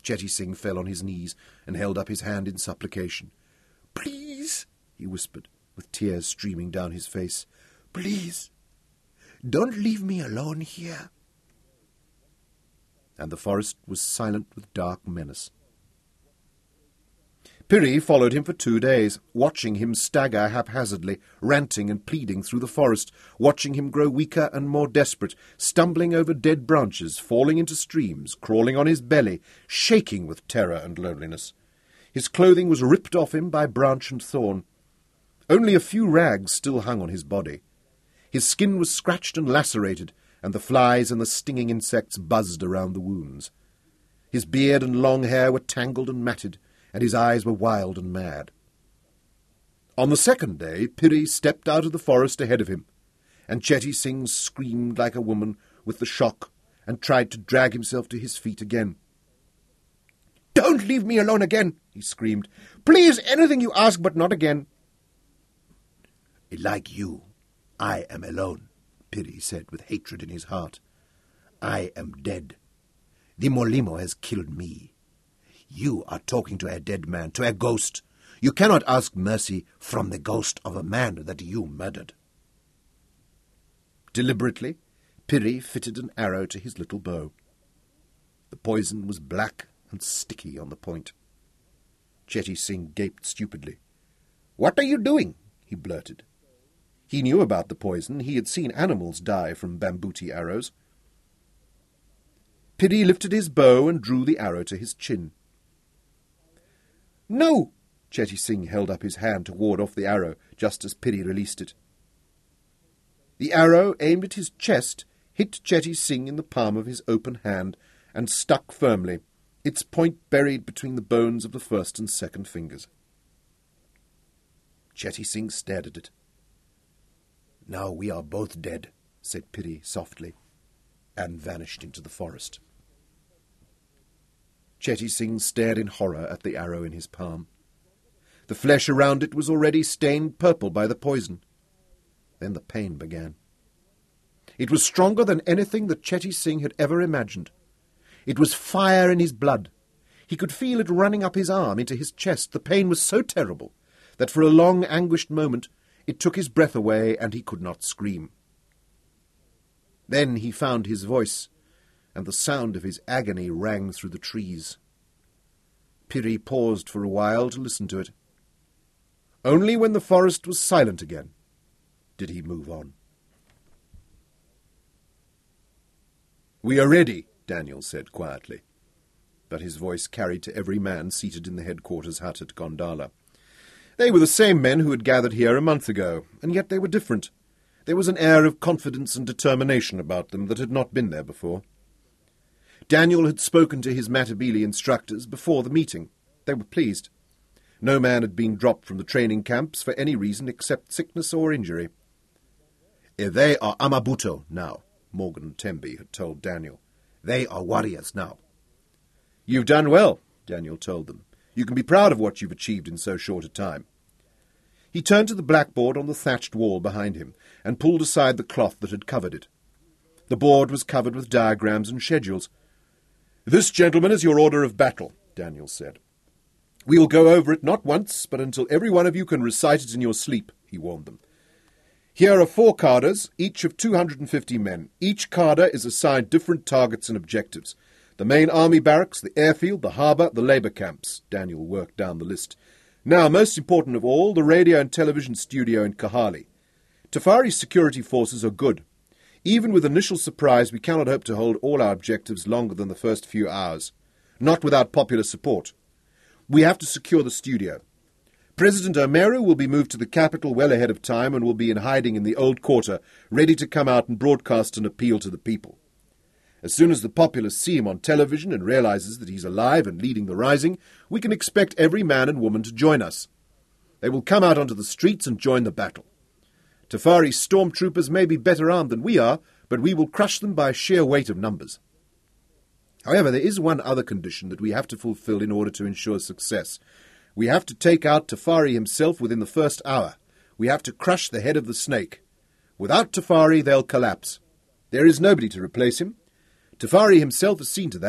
Chetty Singh fell on his knees and held up his hand in supplication. "Please," he whispered, with tears streaming down his face. "Please, don't leave me alone here." And the forest was silent with dark menace. Piri followed him for 2 days, watching him stagger haphazardly, ranting and pleading through the forest, watching him grow weaker and more desperate, stumbling over dead branches, falling into streams, crawling on his belly, shaking with terror and loneliness. His clothing was ripped off him by branch and thorn. Only a few rags still hung on his body. His skin was scratched and lacerated, and the flies and the stinging insects buzzed around the wounds. His beard and long hair were tangled and matted, and his eyes were wild and mad. On the 2nd day, Piri stepped out of the forest ahead of him, and Chetty Singh screamed like a woman with the shock and tried to drag himself to his feet again. "Don't leave me alone again," he screamed. "Please, anything you ask, but not again." "Like you, I am alone," Piri said with hatred in his heart. "I am dead. The Molimo has killed me. You are talking to a dead man, to a ghost. You cannot ask mercy from the ghost of a man that you murdered." Deliberately, Piri fitted an arrow to his little bow. The poison was black and sticky on the point. Chetty Singh gaped stupidly. "What are you doing?" he blurted. He knew about the poison. He had seen animals die from bambooti arrows. Piri lifted his bow and drew the arrow to his chin. "No!" Chetty Singh held up his hand to ward off the arrow, just as Piri released it. The arrow, aimed at his chest, hit Chetty Singh in the palm of his open hand and stuck firmly, its point buried between the bones of the first and second fingers. Chetty Singh stared at it. "Now we are both dead," said Piri softly, and vanished into the forest. Chetty Singh stared in horror at the arrow in his palm. The flesh around it was already stained purple by the poison. Then the pain began. It was stronger than anything that Chetty Singh had ever imagined. It was fire in his blood. He could feel it running up his arm into his chest. The pain was so terrible that for a long, anguished moment it took his breath away and he could not scream. Then he found his voice, and the sound of his agony rang through the trees. Piri paused for a while to listen to it. Only when the forest was silent again did he move on. "We are ready," Daniel said quietly, but his voice carried to every man seated in the headquarters hut at Gondala. They were the same men who had gathered here a month ago, and yet they were different. There was an air of confidence and determination about them that had not been there before. Daniel had spoken to his Matabele instructors before the meeting. They were pleased. No man had been dropped from the training camps for any reason except sickness or injury. "They are Amabuto now," Morgan Tembe had told Daniel. "They are warriors now." "You've done well," Daniel told them. "You can be proud of what you've achieved in so short a time." He turned to the blackboard on the thatched wall behind him and pulled aside the cloth that had covered it. The board was covered with diagrams and schedules. "This, gentlemen, is your order of battle," Daniel said. "We will go over it not once, but until every one of you can recite it in your sleep," he warned them. "Here are 4 cadres, each of 250 men. Each cadre is assigned different targets and objectives. The main army barracks, the airfield, the harbour, the labour camps." Daniel worked down the list. "Now, most important of all, the radio and television studio in Kahali. Tafari's security forces are good. Even with initial surprise, we cannot hope to hold all our objectives longer than the first few hours. Not without popular support. We have to secure the studio. President Omeru will be moved to the capital well ahead of time and will be in hiding in the old quarter, ready to come out and broadcast an appeal to the people. As soon as the populace see him on television and realizes that he's alive and leading the rising, we can expect every man and woman to join us. They will come out onto the streets and join the battle. Tafari's stormtroopers may be better armed than we are, but we will crush them by sheer weight of numbers. However, there is one other condition that we have to fulfill in order to ensure success. We have to take out Tafari himself within the first hour. We have to crush the head of the snake. Without Tafari, they'll collapse. There is nobody to replace him. Tafari himself has seen to that.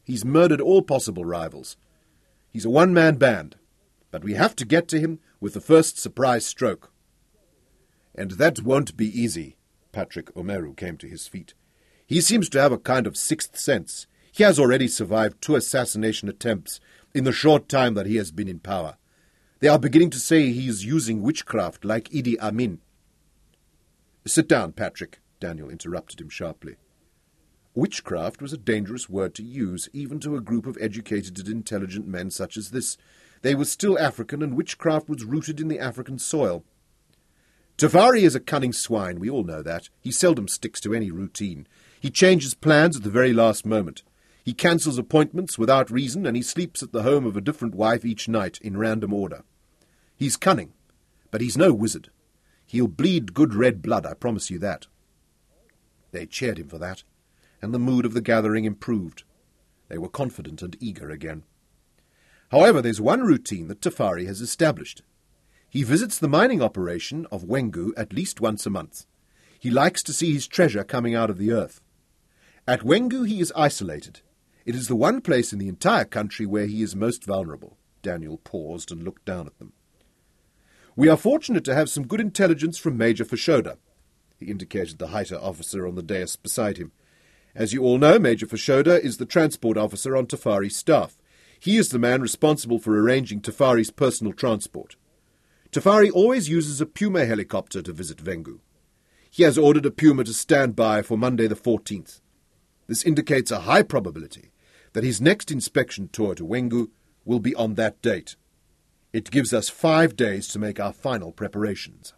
He's murdered all possible rivals. He's a one-man band, but we have to get to him with the first surprise stroke." "And that won't be easy." Patrick Omeru came to his feet. "He seems to have a kind of sixth sense. He has already survived 2 assassination attempts in the short time that he has been in power. They are beginning to say he is using witchcraft like Idi Amin." "Sit down, Patrick," Daniel interrupted him sharply. Witchcraft was a dangerous word to use, even to a group of educated and intelligent men such as this. They were still African, and witchcraft was rooted in the African soil. "Tafari is a cunning swine, we all know that. He seldom sticks to any routine. He changes plans at the very last moment. He cancels appointments without reason, and he sleeps at the home of a different wife each night, in random order. He's cunning, but he's no wizard. He'll bleed good red blood, I promise you that." They cheered him for that, and the mood of the gathering improved. They were confident and eager again. "However, there's one routine that Tafari has established. He visits the mining operation of Wengu at least once a month. He likes to see his treasure coming out of the earth. At Wengu he is isolated. It is the one place in the entire country where he is most vulnerable." Daniel paused and looked down at them. "We are fortunate to have some good intelligence from Major Fashoda." He indicated the Haida officer on the dais beside him. "As you all know, Major Fashoda is the transport officer on Tafari's staff. He is the man responsible for arranging Tafari's personal transport. Tafari always uses a Puma helicopter to visit Wengu. He has ordered a Puma to stand by for Monday the 14th. This indicates a high probability that his next inspection tour to Wengu will be on that date. It gives us 5 days to make our final preparations."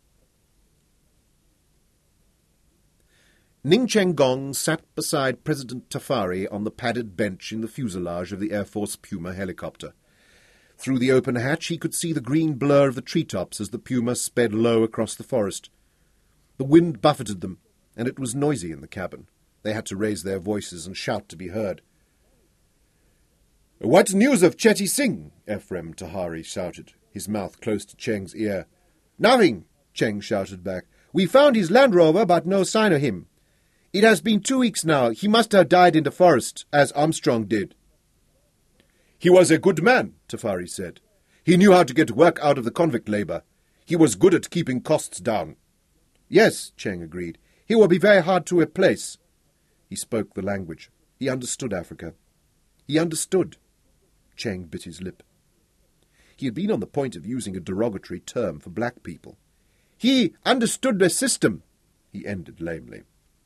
Ning Cheng Gong sat beside President Tafari on the padded bench in the fuselage of the Air Force Puma helicopter. Through the open hatch he could see the green blur of the treetops as the Puma sped low across the forest. The wind buffeted them, and it was noisy in the cabin. They had to raise their voices and shout to be heard. "What news of Chetty Singh?" Ephraim Tahari shouted, his mouth close to Cheng's ear. "Nothing," Cheng shouted back. "We found his Land Rover, but no sign of him. It has been 2 weeks now. He must have died in the forest, as Armstrong did." "He was a good man," Tafari said. "He knew how to get work out of the convict labour. He was good at keeping costs down." "Yes," Cheng agreed. "He will be very hard to replace." He spoke the language. He understood Africa. He understood. Cheng bit his lip. He had been on the point of using a derogatory term for black people. "He understood the system," he ended lamely.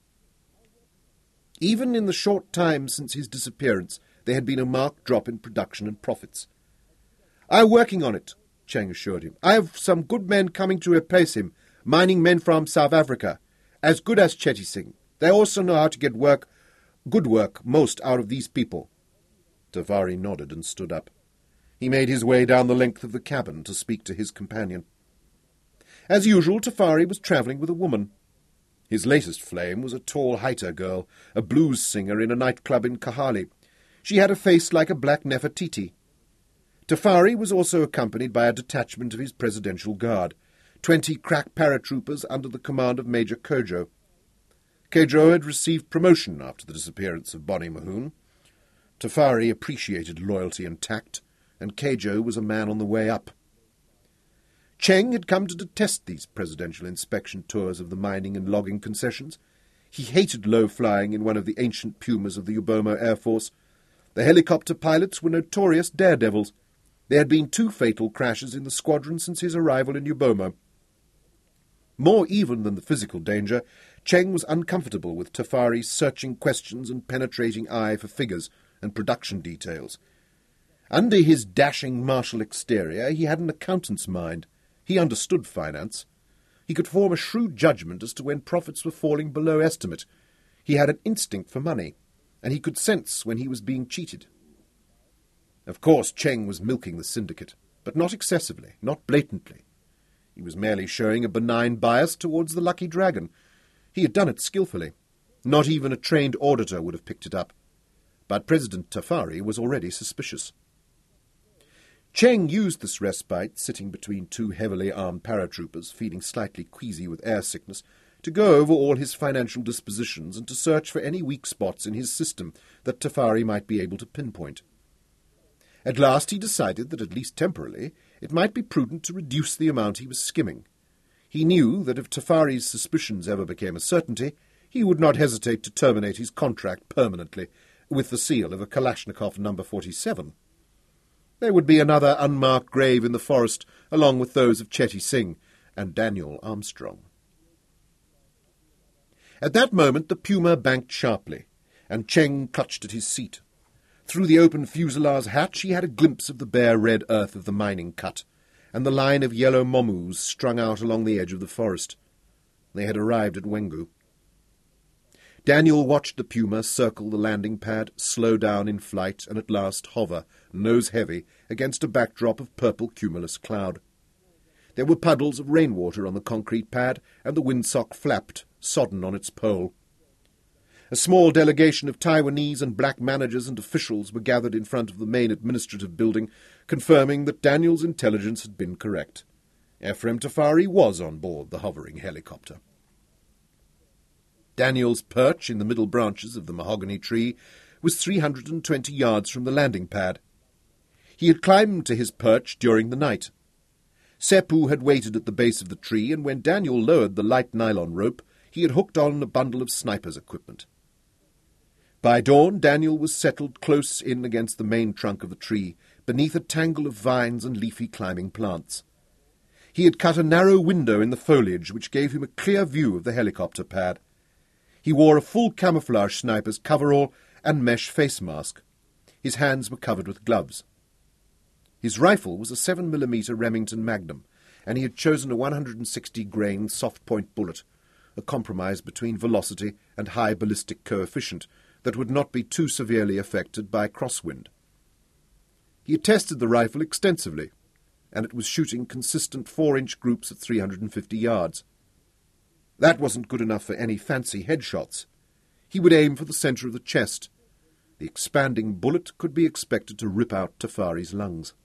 Even in the short time since his disappearance, there had been a marked drop in production and profits. "I'm working on it," Cheng assured him. "I have some good men coming to replace him, mining men from South Africa, as good as Chetty Singh. They also know how to get good work, most out of these people." Tafari nodded and stood up. He made his way down the length of the cabin to speak to his companion. As usual, Tafari was travelling with a woman. His latest flame was a tall Haida girl, a blues singer in a nightclub in Kahali. She had a face like a black Nefertiti. Tafari was also accompanied by a detachment of his presidential guard, 20 crack paratroopers under the command of Major Kojo. Kojo had received promotion after the disappearance of Bonnie Mahoon. Tafari appreciated loyalty and tact, and Kojo was a man on the way up. Cheng had come to detest these presidential inspection tours of the mining and logging concessions. He hated low-flying in one of the ancient Pumas of the Ubomo Air Force. The helicopter pilots were notorious daredevils. There had been 2 fatal crashes in the squadron since his arrival in Ubomo. More even than the physical danger, Cheng was uncomfortable with Tafari's searching questions and penetrating eye for figures and production details. Under his dashing martial exterior, he had an accountant's mind. He understood finance. He could form a shrewd judgment as to when profits were falling below estimate. He had an instinct for money, and he could sense when he was being cheated. Of course, Cheng was milking the syndicate, but not excessively, not blatantly. He was merely showing a benign bias towards the Lucky Dragon. He had done it skillfully. Not even a trained auditor would have picked it up. But President Tafari was already suspicious. Cheng used this respite, sitting between 2 heavily armed paratroopers, feeling slightly queasy with air sickness, to go over all his financial dispositions and to search for any weak spots in his system that Tafari might be able to pinpoint. At last he decided that, at least temporarily, it might be prudent to reduce the amount he was skimming. He knew that if Tafari's suspicions ever became a certainty, he would not hesitate to terminate his contract permanently with the seal of a Kalashnikov No. 47. There would be another unmarked grave in the forest along with those of Chetty Singh and Daniel Armstrong. At that moment the Puma banked sharply, and Cheng clutched at his seat. Through the open fuselage hatch he had a glimpse of the bare red earth of the mining cut, and the line of yellow momus strung out along the edge of the forest. They had arrived at Wengu. Daniel watched the Puma circle the landing pad, slow down in flight, and at last hover, nose heavy, against a backdrop of purple cumulus cloud. There were puddles of rainwater on the concrete pad, and the windsock flapped, sodden on its pole. A small delegation of Taiwanese and black managers and officials were gathered in front of the main administrative building, confirming that Daniel's intelligence had been correct. Ephraim Tafari was on board the hovering helicopter. Daniel's perch in the middle branches of the mahogany tree was 320 yards from the landing pad. He had climbed to his perch during the night. Seppu had waited at the base of the tree, and when Daniel lowered the light nylon rope, he had hooked on a bundle of sniper's equipment. By dawn, Daniel was settled close in against the main trunk of the tree, beneath a tangle of vines and leafy climbing plants. He had cut a narrow window in the foliage which gave him a clear view of the helicopter pad. He wore a full camouflage sniper's coverall and mesh face mask. His hands were covered with gloves. His rifle was a 7mm Remington Magnum, and he had chosen a 160-grain soft-point bullet, a compromise between velocity and high ballistic coefficient that would not be too severely affected by crosswind. He had tested the rifle extensively, and it was shooting consistent 4-inch groups at 350 yards. That wasn't good enough for any fancy headshots. He would aim for the centre of the chest. The expanding bullet could be expected to rip out Tafari's lungs.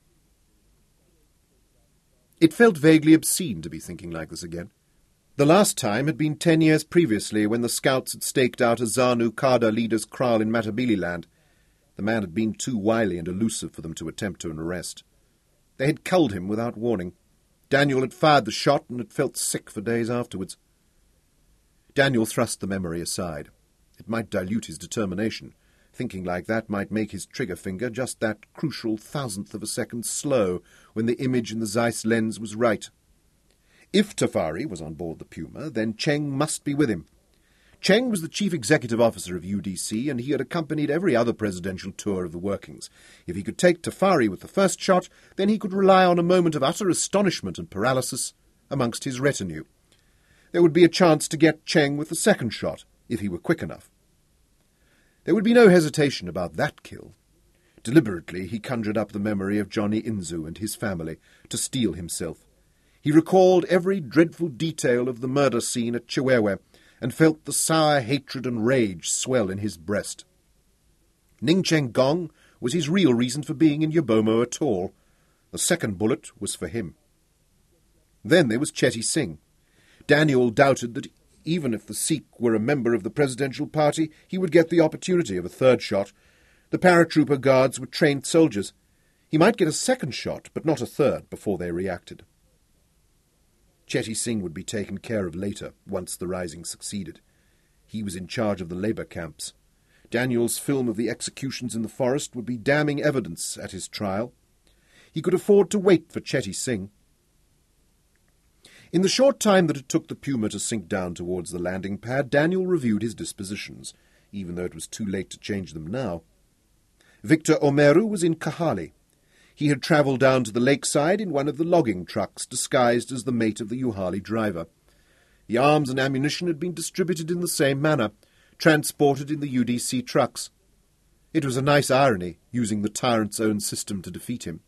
It felt vaguely obscene to be thinking like this again. The last time had been 10 years previously, when the scouts had staked out a ZANU Kada leader's kraal in Matabeleland. The man had been too wily and elusive for them to attempt an arrest. They had culled him without warning. Daniel had fired the shot and had felt sick for days afterwards. Daniel thrust the memory aside. It might dilute his determination. Thinking like that might make his trigger finger just that crucial thousandth of a second slow when the image in the Zeiss lens was right. If Tafari was on board the Puma, then Cheng must be with him. Cheng was the chief executive officer of UDC, and he had accompanied every other presidential tour of the workings. If he could take Tafari with the first shot, then he could rely on a moment of utter astonishment and paralysis amongst his retinue. There would be a chance to get Cheng with the second shot, if he were quick enough. There would be no hesitation about that kill. Deliberately he conjured up the memory of Johnny Inzu and his family to steel himself. He recalled every dreadful detail of the murder scene at Chiwewe, and felt the sour hatred and rage swell in his breast. Ning Cheng Gong was his real reason for being in Yabomo at all. The second bullet was for him. Then there was Chetty Singh. Daniel doubted that even if the Sikh were a member of the presidential party, he would get the opportunity of a third shot. The paratrooper guards were trained soldiers. He might get a second shot, but not a third, before they reacted. Chetty Singh would be taken care of later, once the rising succeeded. He was in charge of the labour camps. Daniel's film of the executions in the forest would be damning evidence at his trial. He could afford to wait for Chetty Singh. In the short time that it took the Puma to sink down towards the landing pad, Daniel reviewed his dispositions, even though it was too late to change them now. Victor Omeru was in Kahali. He had travelled down to the lakeside in one of the logging trucks, disguised as the mate of the Uhali driver. The arms and ammunition had been distributed in the same manner, transported in the UDC trucks. It was a nice irony, using the tyrant's own system to defeat him.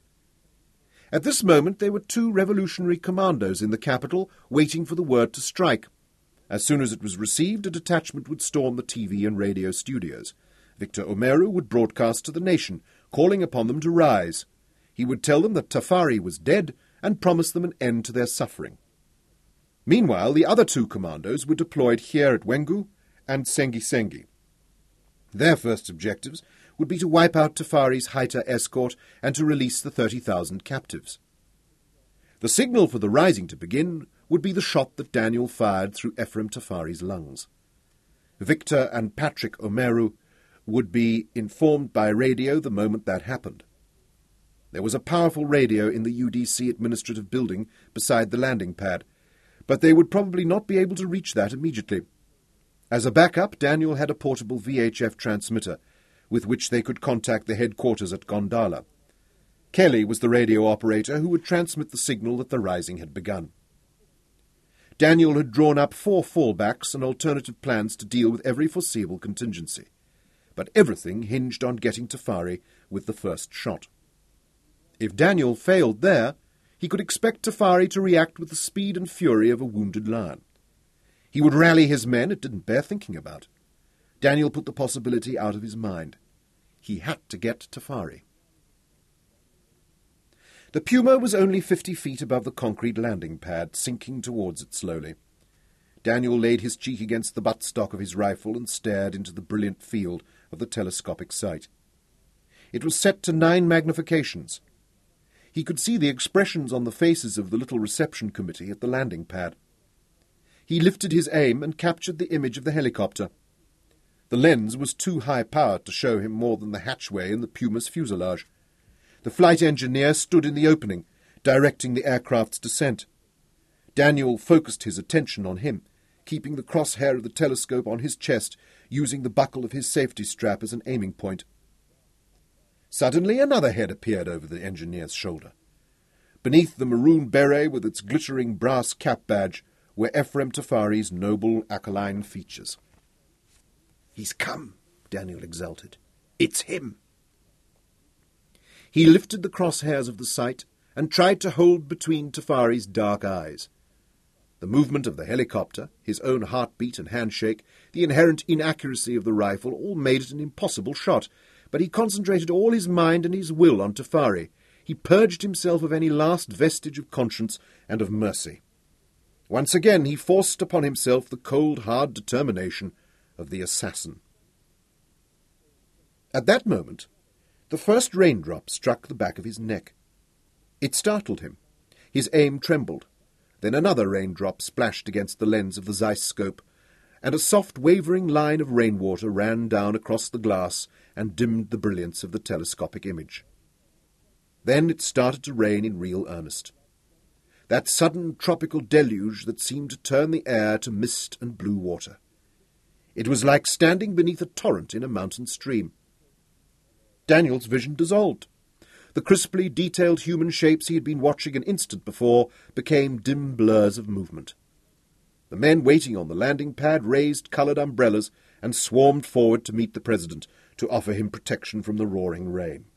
At this moment there were 2 revolutionary commandos in the capital, waiting for the word to strike. As soon as it was received, a detachment would storm the TV and radio studios. Victor Omeru would broadcast to the nation, calling upon them to rise. He would tell them that Tafari was dead and promise them an end to their suffering. Meanwhile, the other two commandos were deployed here at Wengu and Sengi. Their first objectives would be to wipe out Tafari's Haita escort and to release the 30,000 captives. The signal for the rising to begin would be the shot that Daniel fired through Ephraim Tafari's lungs. Victor and Patrick Omeru would be informed by radio the moment that happened. There was a powerful radio in the UDC administrative building beside the landing pad, but they would probably not be able to reach that immediately. As a backup, Daniel had a portable VHF transmitter with which they could contact the headquarters at Gondala. Kelly was the radio operator who would transmit the signal that the rising had begun. Daniel had drawn up 4 fallbacks and alternative plans to deal with every foreseeable contingency, but everything hinged on getting Tafari with the first shot. If Daniel failed there, he could expect Tafari to react with the speed and fury of a wounded lion. He would rally his men, it didn't bear thinking about. Daniel put the possibility out of his mind. He had to get Tafari. The Puma was only 50 feet above the concrete landing pad, sinking towards it slowly. Daniel laid his cheek against the buttstock of his rifle and stared into the brilliant field of the telescopic sight. It was set to 9 magnifications. He could see the expressions on the faces of the little reception committee at the landing pad. He lifted his aim and captured the image of the helicopter. The lens was too high-powered to show him more than the hatchway in the Puma's fuselage. The flight engineer stood in the opening, directing the aircraft's descent. Daniel focused his attention on him, keeping the crosshair of the telescope on his chest, using the buckle of his safety strap as an aiming point. Suddenly another head appeared over the engineer's shoulder. Beneath the maroon beret with its glittering brass cap badge were Ephraim Tafari's noble aquiline features. "He's come," Daniel exulted. "It's him." He lifted the crosshairs of the sight and tried to hold between Tafari's dark eyes. The movement of the helicopter, his own heartbeat and handshake, the inherent inaccuracy of the rifle all made it an impossible shot, but he concentrated all his mind and his will on Tafari. He purged himself of any last vestige of conscience and of mercy. Once again he forced upon himself the cold, hard determination of the assassin. At that moment, the first raindrop struck the back of his neck. It startled him. His aim trembled. Then another raindrop splashed against the lens of the Zeiss scope, and a soft wavering line of rainwater ran down across the glass and dimmed the brilliance of the telescopic image. Then it started to rain in real earnest. That sudden tropical deluge that seemed to turn the air to mist and blue water. It was like standing beneath a torrent in a mountain stream. Daniel's vision dissolved. The crisply detailed human shapes he had been watching an instant before became dim blurs of movement. The men waiting on the landing pad raised coloured umbrellas and swarmed forward to meet the President, to offer him protection from the roaring rain.